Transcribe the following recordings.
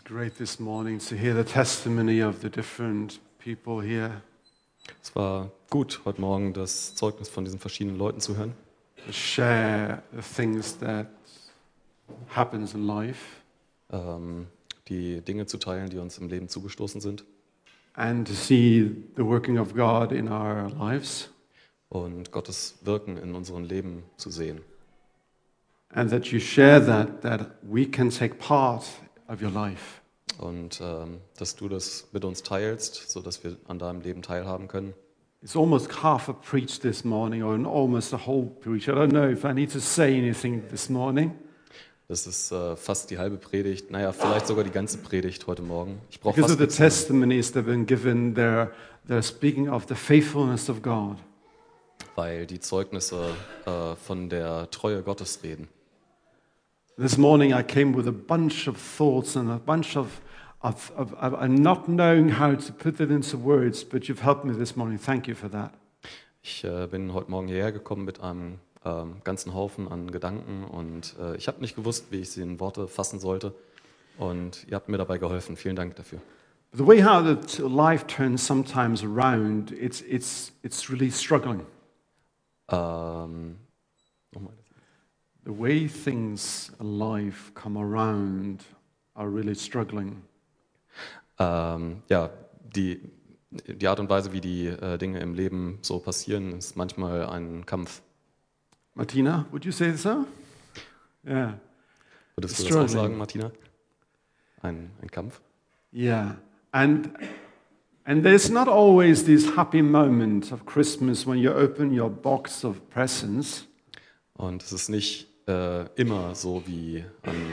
Great this morning to hear the testimony of the different people here. Es war gut, heute Morgen das Zeugnis von diesen verschiedenen Leuten zu hören, To share the things that happens in life die Dinge zu teilen, die uns im Leben zugestoßen sind and to see the working of God in our lives, und Gottes Wirken in unserem Leben zu sehen. and that you share that we can take part of your life. Und dass du das mit uns teilst, sodass wir an deinem Leben teilhaben können. It's almost half a preach this morning, or almost a whole preach. I don't know if I need to say anything this morning. Das ist fast die halbe Predigt, naja, vielleicht sogar die ganze Predigt heute Morgen. Ich brauche Because fast of the nichts mehr, testimonies that have been given, they're speaking of the faithfulness of God. weil die Zeugnisse von der Treue Gottes reden. This morning I came with a bunch of thoughts and a bunch of not knowing how to put it into words, but you've helped me this morning. Thank you for that. Ich bin heute Morgen hierher gekommen mit einem ganzen Haufen an Gedanken und ich habe nicht gewusst, wie ich sie in Worte fassen sollte und ihr habt mir dabei geholfen. Vielen Dank dafür. The way how life turns sometimes around, it's really struggling. Nochmal. The way things in life come around are really struggling. Ja, die Art und Weise, wie die Dinge im Leben so passieren, ist manchmal ein Kampf. Martina, would you say so? Yeah. Würdest du das auch Struggling. sagen, Martina? Ein Kampf? Yeah. And there's not always this happy moment of Christmas when you open your box of presents. Und es ist nicht immer so wie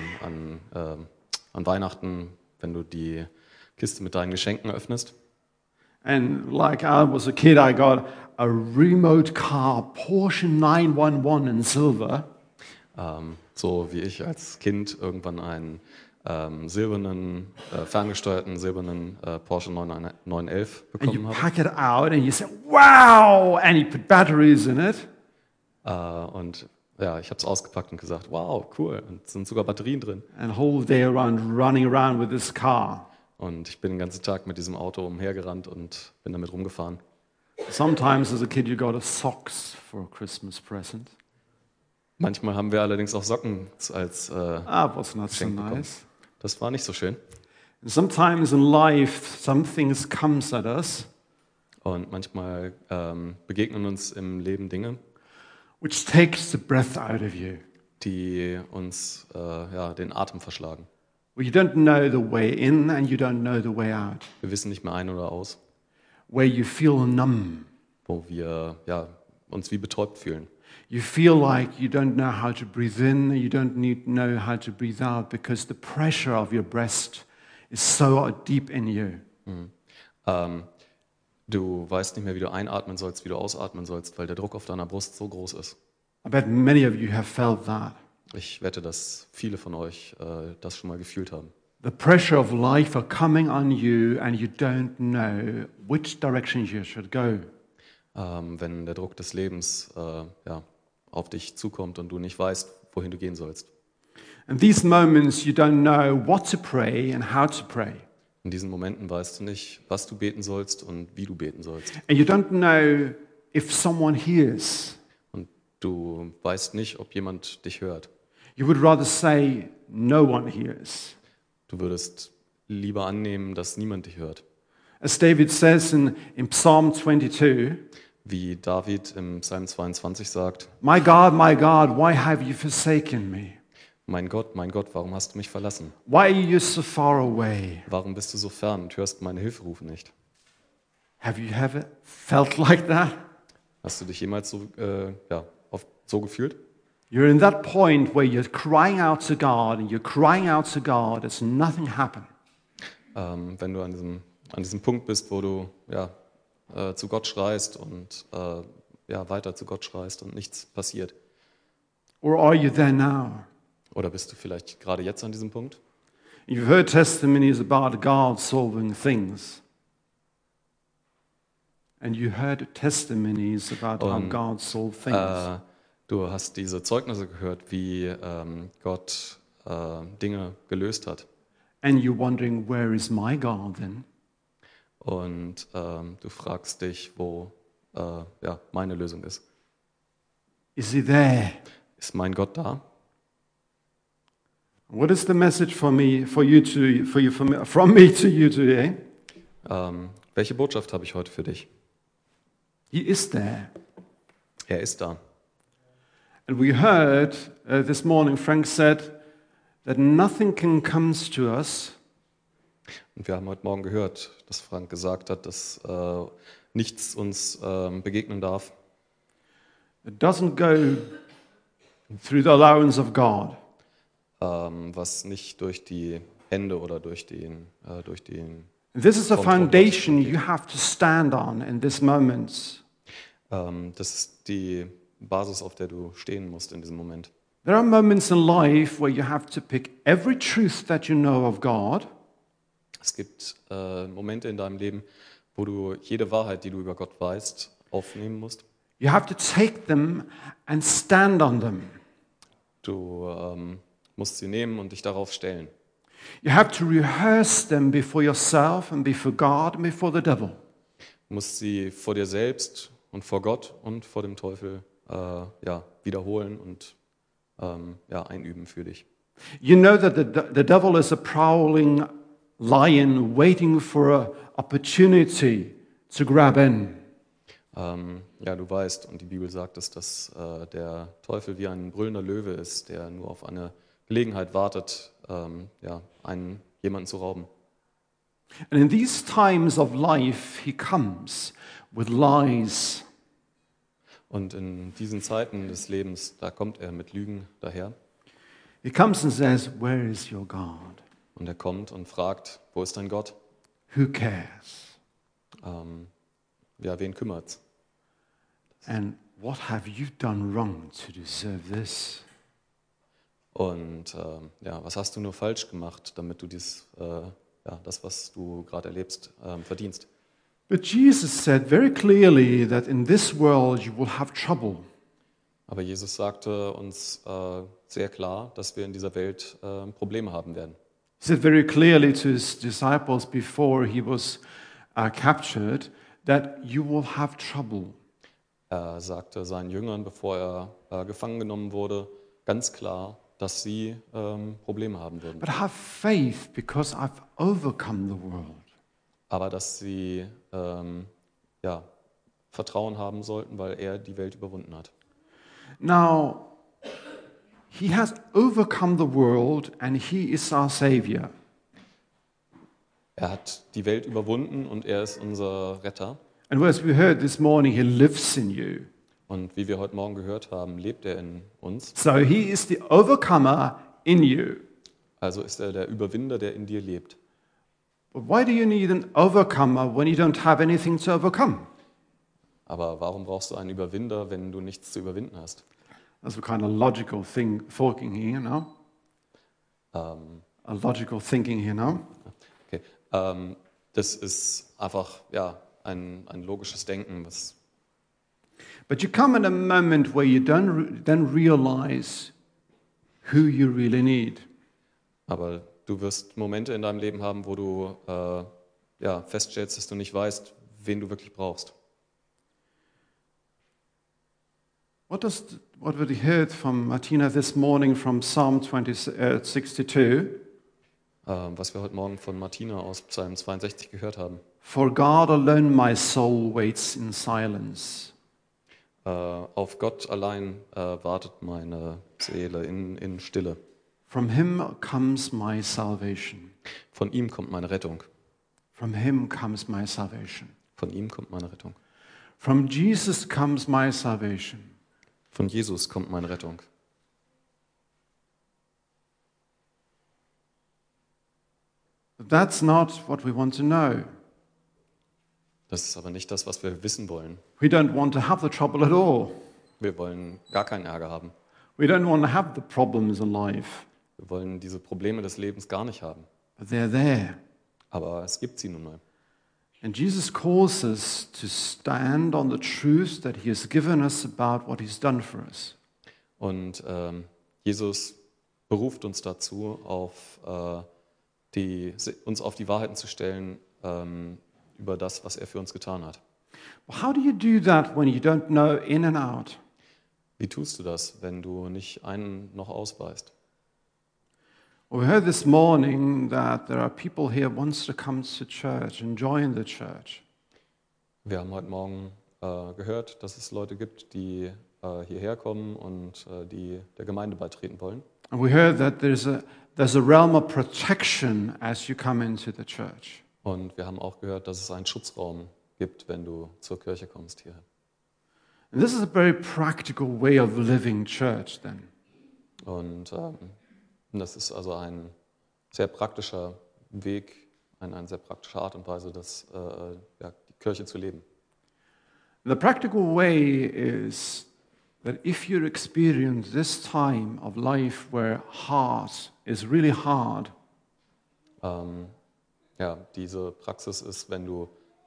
an Weihnachten, wenn du die Kiste mit deinen Geschenken öffnest. And like I was a kid, I got a remote car, Porsche 911 in silver. So wie ich als Kind irgendwann einen ferngesteuerten silbernen Porsche 911 And you bekommen habe. pack it out and you say, wow! And you put batteries in it. Und ja, ich habe es ausgepackt und gesagt, wow, cool, und es sind sogar Batterien drin. And the whole day around running around with this car. Und ich bin den ganzen Tag mit diesem Auto umhergerannt und bin damit rumgefahren. Sometimes as a kid you got a socks for a Christmas present. Manchmal haben wir allerdings auch Socken als That was not so Geschenk bekommen. nice. Das war nicht so schön. And sometimes in life, some things comes at us Und manchmal begegnen uns im Leben Dinge, which takes the breath out of you. die uns den Atem verschlagen. Where you don't know the way in and you don't know the way out. Wir wissen nicht mehr ein oder aus, Where you feel numb. wo wir uns wie betäubt fühlen. You feel like you don't know how to breathe in, you don't know how to breathe out because the pressure of your breast is so deep in you. Du weißt nicht mehr, wie du einatmen sollst, wie du ausatmen sollst, weil der Druck auf deiner Brust so groß ist. I bet many of you have felt that. Ich wette, dass viele von euch das schon mal gefühlt haben. The pressure of life are coming on you and you don't know which direction you should go. Wenn der Druck des Lebens auf dich zukommt und du nicht weißt, wohin du gehen sollst. In these moments you don't know what to pray and how to pray. In diesen Momenten weißt du nicht, was du beten sollst und wie du beten sollst. And you don't know if someone hears. Und du weißt nicht, ob jemand dich hört. You would rather say no one hears. Du würdest lieber annehmen, dass niemand dich hört. As David says in Psalm 22, Wie David im Psalm 22 sagt, my God, why have you forsaken me? mein Gott, warum hast du mich verlassen? Why are you so far away? Warum bist du so fern und hörst meine Hilferufe nicht? Have you ever felt like that? Hast du dich jemals so gefühlt? You're in that point where you're crying out to God and you're crying out to God as nothing happened. Wenn du an diesem Punkt bist, wo du zu Gott schreist und weiter zu Gott schreist und nichts passiert. Or are you there now? Oder bist du vielleicht gerade jetzt an diesem Punkt? You've heard testimonies about God solving things. And you heard testimonies about how God solved things. Du hast diese Zeugnisse gehört, wie Gott Dinge gelöst hat. And you're wondering, where is my God then? Und du fragst dich, wo ja, meine Lösung ist. Is he there? Ist mein Gott da? What is the message from me to you today? Welche Botschaft habe ich heute für dich? He is there. Er ist da. And we heard this morning, Frank said that nothing can come to us Und wir haben heute Morgen gehört, dass Frank gesagt hat, dass nichts uns begegnen darf, that doesn't go through the allowance of God. was nicht durch die Hände oder durch den This is a Vom Thron foundation Gottes. you have to stand on in this moment. das ist die Basis, auf der du stehen musst in diesem Moment. There are moments in life where you have to pick every truth that you know of God Es gibt Momente in deinem Leben, wo du jede Wahrheit, die du über Gott weißt, aufnehmen musst. You have to take them and stand on them. Du musst sie nehmen und dich darauf stellen. You have to rehearse them before yourself and before God and before the devil. Du musst sie vor dir selbst und vor Gott und vor dem Teufel ja, wiederholen und ja, einüben für dich. You know that the devil is a prowling lion waiting for an opportunity to grab in. Ja, du weißt, und die Bibel sagt es, dass der Teufel wie ein brüllender Löwe ist, der nur auf eine Gelegenheit wartet, ja, jemanden zu rauben. And in these times of life, he comes with lies. Und in diesen Zeiten des Lebens, da kommt er mit Lügen daher. He comes and says, "Where is your God? Und er kommt und fragt, wo ist dein Gott? Who cares? Ja, wen kümmert's? And what have you done wrong to deserve this?" Und ja, was hast du nur falsch gemacht, damit du das, was du gerade erlebst, verdienst? But Jesus said very clearly that in this world you will have trouble. Aber Jesus sagte uns sehr klar, dass wir in dieser Welt Probleme haben werden. He said very clearly to his disciples before he was captured that you will have trouble. Er sagte seinen Jüngern, bevor er gefangen genommen wurde, ganz klar, dass sie Probleme haben würden. But have faith because I've overcome the world. Aber dass sie ja, Vertrauen haben sollten, weil er die Welt überwunden hat. Now, he has overcome the world and he is our Savior. Er hat die Welt überwunden und er ist unser Retter. And as we heard this morning, he lives in you. Und wie wir heute Morgen gehört haben, lebt er in uns. So he is the overcomer in you. Also ist er der Überwinder, der in dir lebt. But why do you need an overcomer when you don't have anything to overcome? Aber warum brauchst du einen Überwinder, wenn du nichts zu überwinden hast? That's a kind of logical thing, thinking here, you know? A logical thinking here, no? Okay. Das ist einfach ja, ein logisches Denken. But you come in a moment where you then realize who you really need. Aber du wirst Momente in deinem Leben haben, wo du ja, feststellst, dass du nicht weißt, wen du wirklich brauchst. What we heard from Martina this morning from Psalm 62? Was wir heute Morgen von Martina aus Psalm 62 gehört haben. For God alone my soul waits in silence. Auf Gott allein wartet meine Seele in Stille. From him comes my salvation. Von ihm kommt meine Rettung. From him comes my salvation. Von ihm kommt meine Rettung. From Jesus comes my salvation. Von Jesus kommt meine Rettung. But that's not what we want to know. Das ist aber nicht das, was wir wissen wollen. We don't want to have the trouble at all. Wir wollen gar keinen Ärger haben. We don't want to have the problems in life. Wir wollen diese Probleme des Lebens gar nicht haben. But they're there. Aber es gibt sie nun mal. And Jesus calls us to stand on the truth that he has given us about what he's done for us. Und Jesus beruft uns dazu, auf uns auf die Wahrheiten zu stellen über das, was er für uns getan hat. Well, how do you do that when you don't know in and out? Wie tust du das, wenn du nicht einen noch ausweist? Well, we heard this morning that there are people here who wants to come to church and join the church. Wir haben heute Morgen gehört, dass es Leute gibt, die hierher kommen und die der Gemeinde beitreten wollen. And we heard that there's a realm of protection as you come into the church. Und wir haben auch gehört, dass es einen Schutzraum gibt, wenn du zur Kirche kommst hier. And this is a very practical way of living church then. Und das ist also ein sehr praktischer Weg, eine sehr praktische Art und Weise, die Kirche zu leben. The practical way is that if you experience this time of life where heart is really hard, diese Praxis ist, wenn du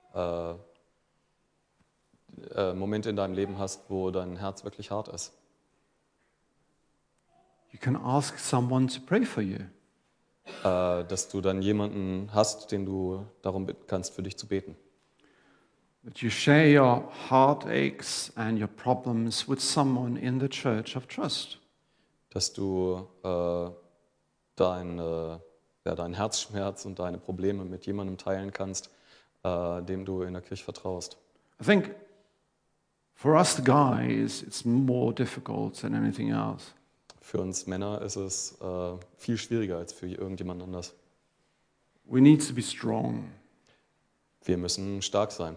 Momente in deinem Leben hast, wo dein Herz wirklich hart ist. you can ask someone to pray for you. Dass du dann jemanden hast, den du darum bitten kannst, für dich zu beten. That you share your heartaches and your problems with someone in the church of trust. Dass du deinen Herzschmerz und deine Probleme mit jemandem teilen kannst, dem du in der Kirche vertraust. I think for us guys, it's more difficult than anything else. Für uns Männer ist es viel schwieriger als für irgendjemand anders. We need to be strong. Wir müssen stark sein.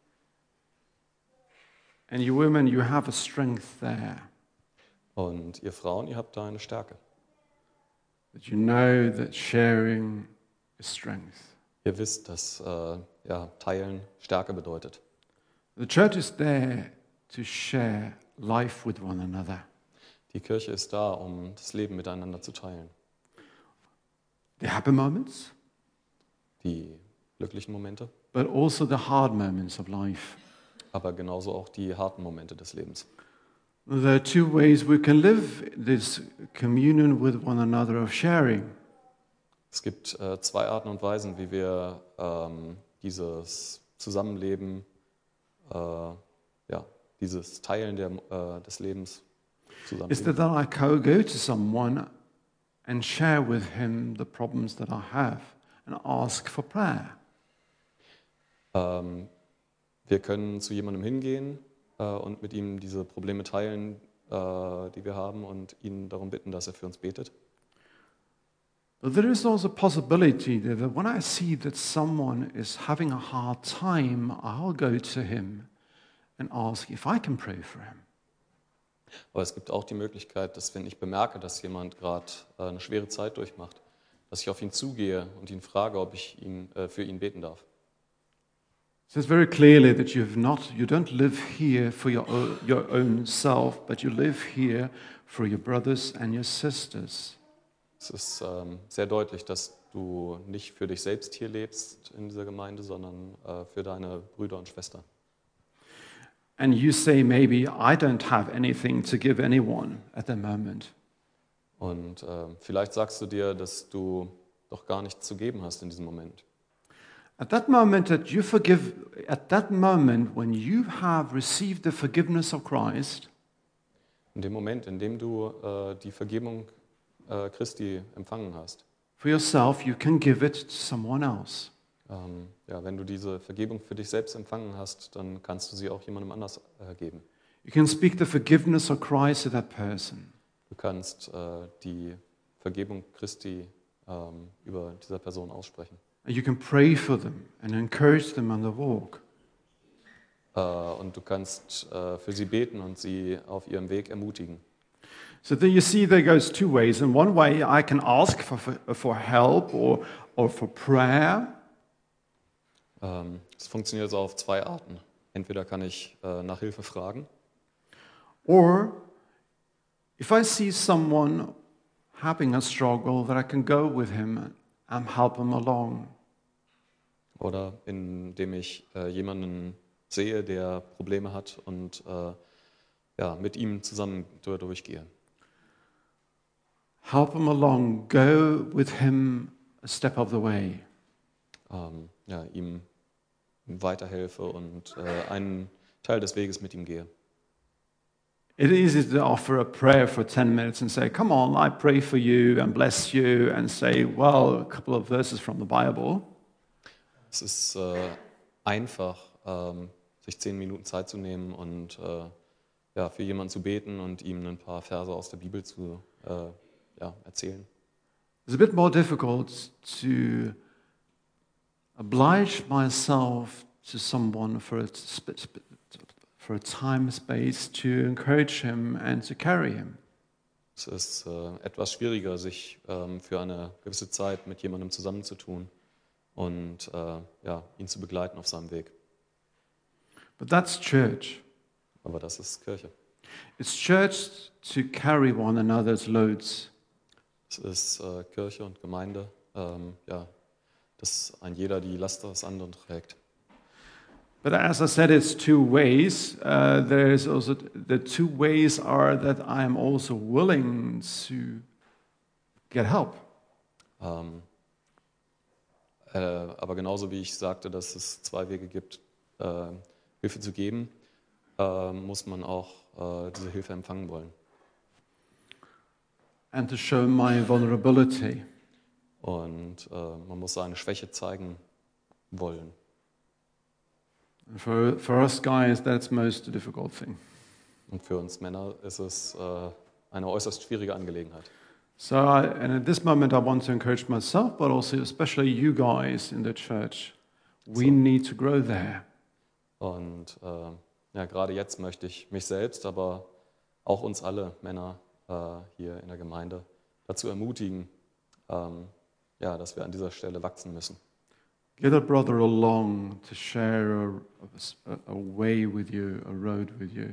And you women, you have a strength there. Und ihr Frauen, ihr habt da eine Stärke. That you know that sharing is strength. Ihr wisst, dass Teilen Stärke bedeutet. The church is there to share life with one another. Die Kirche ist da, um das Leben miteinander zu teilen. The happy moments, Die glücklichen Momente, but also the hard moments of life. aber genauso auch die harten Momente des Lebens. There are two ways we can live this communion with one another of sharing. Es gibt zwei Arten und Weisen, wie wir dieses Zusammenleben, dieses Teilen des Lebens Is that I go to someone and share with him the problems that I have and ask for prayer. Wir können zu jemandem hingehen und mit ihm diese Probleme teilen, die wir haben, und ihn darum bitten, dass er für uns betet. But there is also a possibility that when I see that someone is having a hard time, I'll go to him and ask if I can pray for him. Aber es gibt auch die Möglichkeit, dass wenn ich bemerke, dass jemand gerade eine schwere Zeit durchmacht, dass ich auf ihn zugehe und ihn frage, ob ich für ihn beten darf. It says very clearly that you don't live here for your own self, but you live here for your brothers and your sisters. Es ist sehr deutlich, dass du nicht für dich selbst hier lebst in dieser Gemeinde, sondern für deine Brüder und Schwestern. And you say maybe I don't have anything to give anyone at the moment. Und vielleicht sagst du dir, dass du doch gar nichts zu geben hast in diesem Moment. At that moment when you have received the forgiveness of Christ, In dem Moment, in dem du die Vergebung Christi empfangen hast, for yourself, you can give it to someone else. wenn du diese Vergebung für dich selbst empfangen hast, dann kannst du sie auch jemandem anders geben. You can speak the forgiveness of Christ to that person. Du kannst die Vergebung Christi über dieser Person aussprechen. And you can pray for them and encourage them on the walk. Und du kannst für sie beten und sie auf ihrem Weg ermutigen. So then you see there goes two ways. In one way, I can ask for help or for prayer. Es funktioniert also auf zwei Arten. Entweder kann ich nach Hilfe fragen, Or if I see someone having a struggle, that I can go with him and help him along. oder indem ich jemanden sehe, der Probleme hat, und mit ihm zusammen durchgehe. Help him along, go with him a step of the way. Ja, ihm weiterhelfe und einen Teil des Weges mit ihm gehe. It is easy to offer a prayer for 10 minutes and say, come on, I pray for you and bless you, and say, well, a couple of verses from the Bible. Es ist einfach, sich 10 Minuten Zeit zu nehmen und ja, für jemanden zu beten und ihm ein paar Verse aus der Bibel zu erzählen. It's a bit more difficult to oblige myself to someone for a time, space, to encourage him and to carry him. Es ist etwas schwieriger, sich für eine gewisse Zeit mit jemandem zusammenzutun und ihn zu begleiten auf seinem Weg. But that's church. Aber das ist Kirche. It's church to carry one another's loads. Es ist Kirche und Gemeinde, dass ein jeder die Last des anderen trägt. But as I said, it's two ways. There is also the two ways are that I am also willing to get help. Aber genauso wie ich sagte, dass es zwei Wege gibt, Hilfe zu geben, muss man auch diese Hilfe empfangen wollen. And to show my vulnerability. Und man muss seine Schwäche zeigen wollen. And for us guys, that's most difficult thing. Und für uns Männer ist es eine äußerst schwierige Angelegenheit. So, and at this moment, I want to encourage myself, but also especially you guys in the church. We need to grow there. Und gerade jetzt möchte ich mich selbst, aber auch uns alle Männer hier in der Gemeinde dazu ermutigen, dass wir an dieser Stelle wachsen müssen. Get a brother along to share a way with you, a road with you.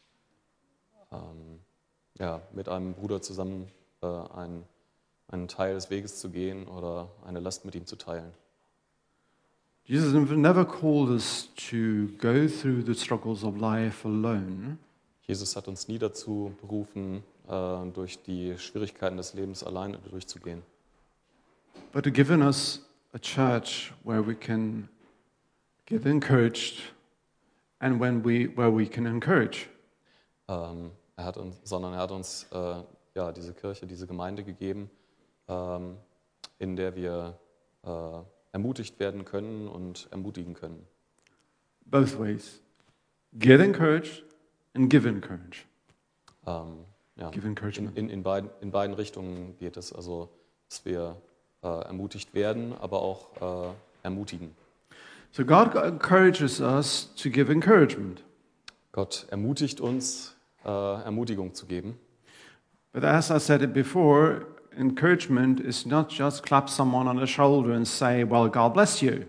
Mit einem Bruder zusammen einen Teil des Weges zu gehen oder eine Last mit ihm zu teilen. Jesus never called us to go through the struggles of life alone. Jesus hat uns nie dazu berufen, durch die Schwierigkeiten des Lebens alleine durchzugehen. But to given us a church where we can get encouraged and where we can encourage. Er hat uns diese Kirche, diese Gemeinde gegeben, in der wir ermutigt werden können und ermutigen können. Both ways. Get encouraged and give encourage. Give encouragement. In beiden Richtungen geht es, also dass wir ermutigt werden, aber auch ermutigen. So God encourages us to give encouragement. Gott ermutigt uns, Ermutigung zu geben. But as I said it before, encouragement is not just clap someone on the shoulder and say, well, God bless you.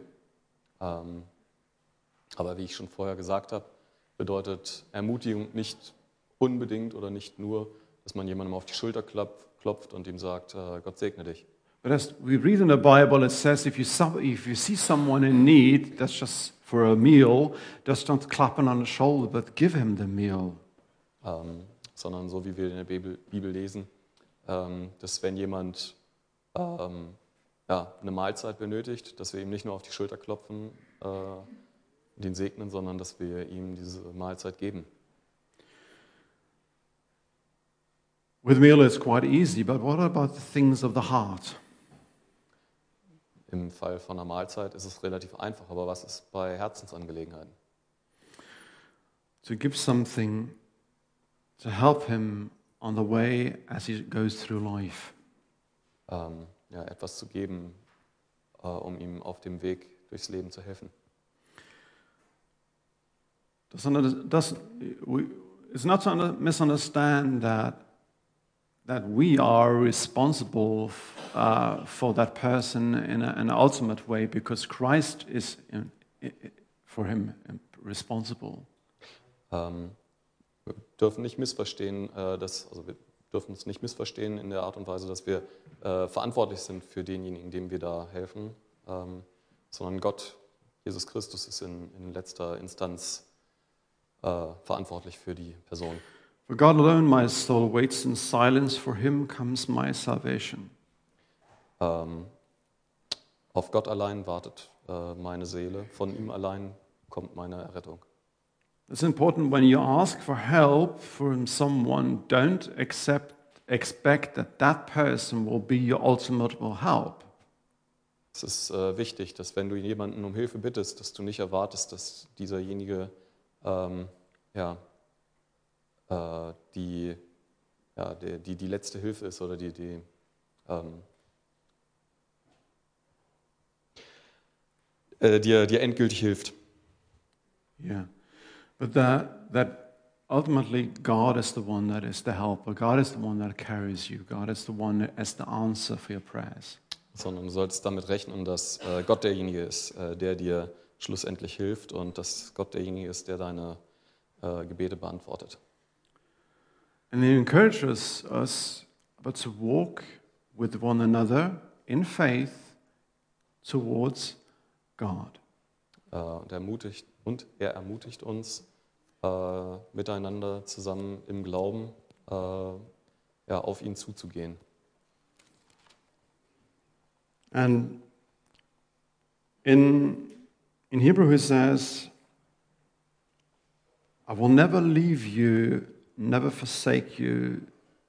Aber wie ich schon vorher gesagt habe, bedeutet Ermutigung nicht unbedingt oder nicht nur, dass man jemandem auf die Schulter klopft und ihm sagt, Gott segne dich. But as we read in the Bible, it says if you see someone in need, that's just for a meal, just don't clap him on the shoulder, but give him the meal. Sondern so wie wir in der Bibel lesen, dass wenn jemand eine Mahlzeit benötigt, dass wir ihm nicht nur auf die Schulter klopfen und ihn segnen, sondern dass wir ihm diese Mahlzeit geben. With meal it's quite easy, but what about the things of the heart? Im Fall von einer Mahlzeit ist es relativ einfach, aber was ist bei Herzensangelegenheiten? To give something to help him on the way as he goes through life. Etwas zu geben, um ihm auf dem Weg durchs Leben zu helfen. It's not to misunderstand that we are responsible for that person in an ultimate way because Christ is for him responsible. Wir dürfen nicht missverstehen, wir dürfen uns nicht missverstehen in der Art und Weise, dass wir verantwortlich sind für denjenigen, dem wir da helfen, sondern Gott, Jesus Christus, ist in letzter Instanz verantwortlich für die Person. For God alone my soul waits in silence, for him comes my salvation. Auf Gott allein wartet meine Seele, von ihm allein kommt meine Errettung. It's important when you ask for help from someone, don't expect that that person will be your ultimate help. Es ist wichtig, dass wenn du jemanden um Hilfe bittest, dass du nicht erwartest, dass dieserjenige die letzte Hilfe ist oder dir endgültig hilft. Yeah. But that ultimately God is the one that is the helper. God is the one that carries you. God is the one that is the answer for your prayers. Sondern du sollst damit rechnen, dass Gott derjenige ist, der dir schlussendlich hilft und dass Gott derjenige ist, der deine Gebete beantwortet. And he encourages us to walk with one another in faith towards God. Und er ermutigt uns, miteinander zusammen im Glauben auf ihn zuzugehen. And in Hebrew he says, I will never leave you, never forsake you.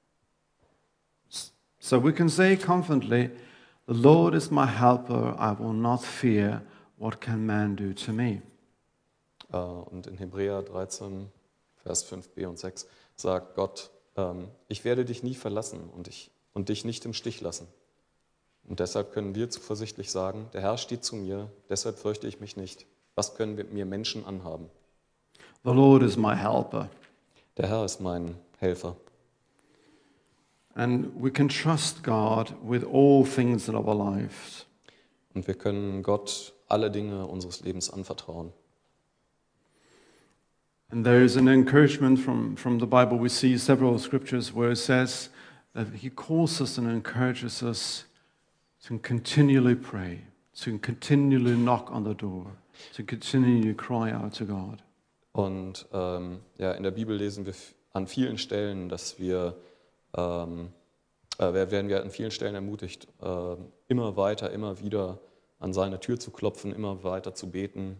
So we can say confidently, the Lord is my helper, I will not fear, what can man do to me? Und in Hebräer 13, Vers 5b und 6 sagt Gott, ich werde dich nie verlassen und dich nicht im Stich lassen. Und deshalb können wir zuversichtlich sagen, der Herr steht zu mir, deshalb fürchte ich mich nicht. Was können mir Menschen anhaben? The Lord is my helper. Der Herr ist mein Helfer. And we can trust God with all things in our lives. Und wir können Gott alle Dinge unseres Lebens anvertrauen. And there is an encouragement from the Bible. We see several scriptures where it says that he calls us and encourages us to continually pray, to continually knock on the door, to continually cry out to God. Und in der Bibel lesen wir an vielen Stellen, dass werden wir an vielen Stellen ermutigt, immer weiter, immer wieder an seine Tür zu klopfen, immer weiter zu beten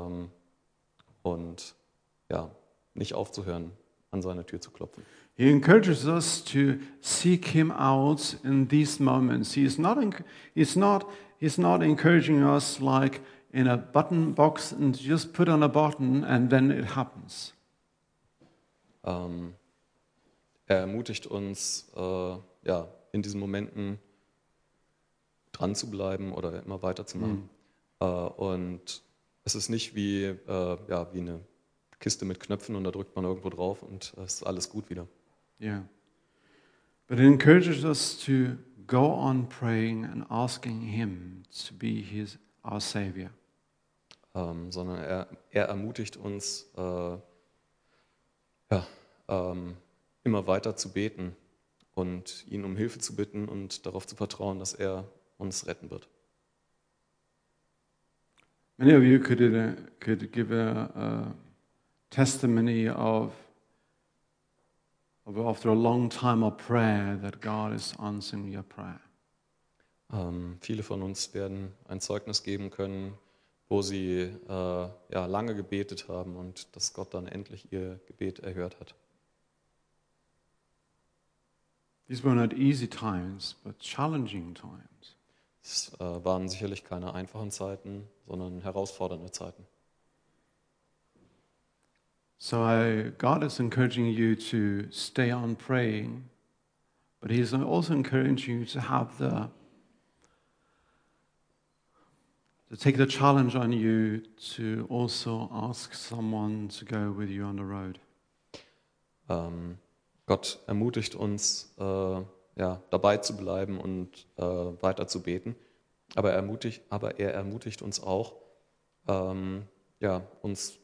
und nicht aufzuhören, an seine Tür zu klopfen. He encourages us to seek him out in these moments. He's not encouraging us like in a button box and just put on a button and then it happens. Er ermutigt uns, in diesen Momenten dran zu bleiben oder immer weiterzumachen. Und es ist nicht wie eine Kiste mit Knöpfen und da drückt man irgendwo drauf und es ist alles gut wieder. Yeah. But it encourages us to go on praying and asking him to be our Savior. Sondern er ermutigt uns, immer weiter zu beten und ihn um Hilfe zu bitten und darauf zu vertrauen, dass er uns retten wird. Many of you could give a testimony of after a long time of prayer that God is answering your prayer. Viele von uns werden ein Zeugnis geben können, wo sie lange gebetet haben und dass Gott dann endlich ihr Gebet erhört hat. These were not easy times, but challenging times. Es waren sicherlich keine einfachen Zeiten, sondern herausfordernde Zeiten. So God is encouraging you to stay on praying, but He's also encouraging you to take the challenge on you to also ask someone to go with you on the road. Gott ermutigt uns, dabei zu bleiben und weiter zu beten. Aber er ermutigt uns auch, uns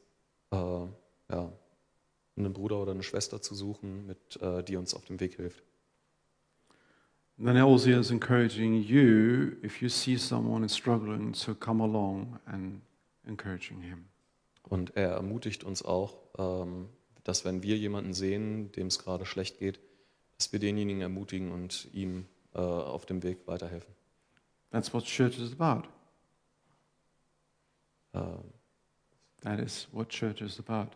einen Bruder oder eine Schwester zu suchen, die uns auf dem Weg hilft. And then also is encouraging you, if you see someone is struggling, to come along and encouraging him. Und er ermutigt uns auch, dass wenn wir jemanden sehen, dem es gerade schlecht geht, dass wir denjenigen ermutigen und ihm auf dem Weg weiterhelfen. That's what church is about. That is what church is about.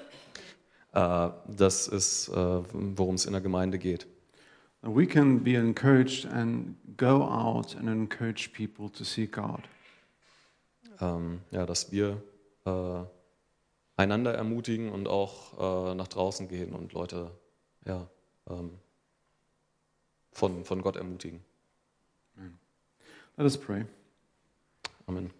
Das ist, worum es in der Gemeinde geht. And we can be encouraged and go out and encourage people to see God. Ja, dass wir einander ermutigen und auch nach draußen gehen und Leute von Gott ermutigen. Let us pray. Amen.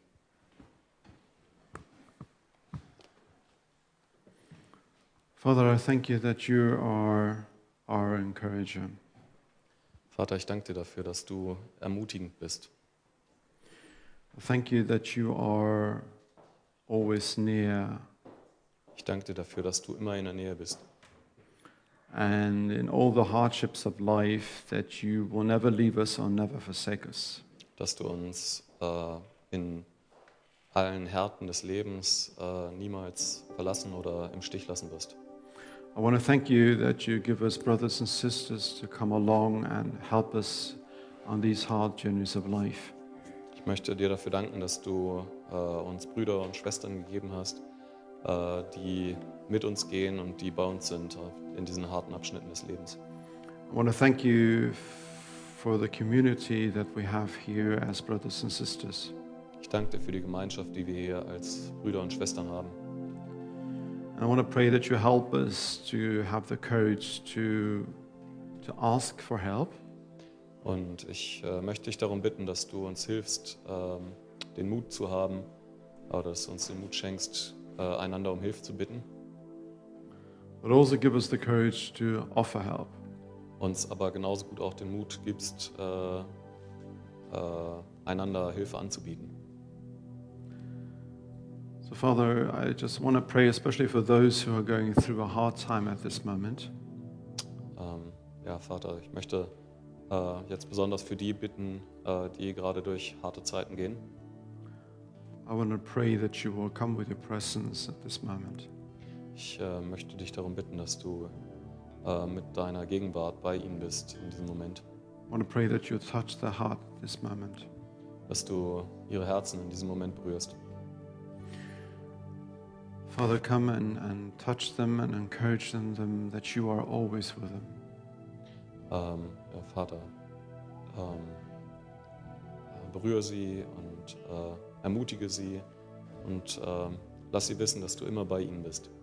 Father, I thank you that you are our encourager. Vater, ich danke dir dafür, dass du ermutigend bist. Thank you that you are always near, Ich danke dir dafür, dass du immer in der Nähe bist. and in all the hardships of life that you will never leave us or never forsake us. Dass du uns in allen Härten des Lebens niemals verlassen oder im Stich lassen wirst. I want to thank you that you give us brothers and sisters to come along and help us on these hard journeys of life. Ich möchte dir dafür danken, dass du uns Brüder und Schwestern gegeben hast, die mit uns gehen und die bei uns sind in diesen harten Abschnitten des Lebens. I want to thank you for the community that we have here as brothers and sisters. Ich danke dir für die Gemeinschaft, die wir hier als Brüder und Schwestern haben. And I want to pray that you help us to have the courage to ask for help. Und ich möchte dich darum bitten, dass du uns hilfst, den Mut zu haben, oder dass du uns den Mut schenkst, einander um Hilfe zu bitten, But also give us the courage to offer help. uns aber genauso gut auch den Mut gibst, einander Hilfe anzubieten. So Father, I just want to pray especially for those who are going through a hard time at this moment. Ja, Vater, ich möchte jetzt besonders für die bitten, die gerade durch harte Zeiten gehen. I want to pray that you will come with your presence at this moment. Ich möchte dich darum bitten, dass du mit deiner Gegenwart bei ihnen bist in diesem Moment. I want to pray that you touch their heart at this moment. Dass du ihre Herzen in diesem Moment berührst. Father, come and touch them and encourage them that you are always with them. Ja, Vater, berühre sie und ermutige sie und lass sie wissen, dass du immer bei ihnen bist.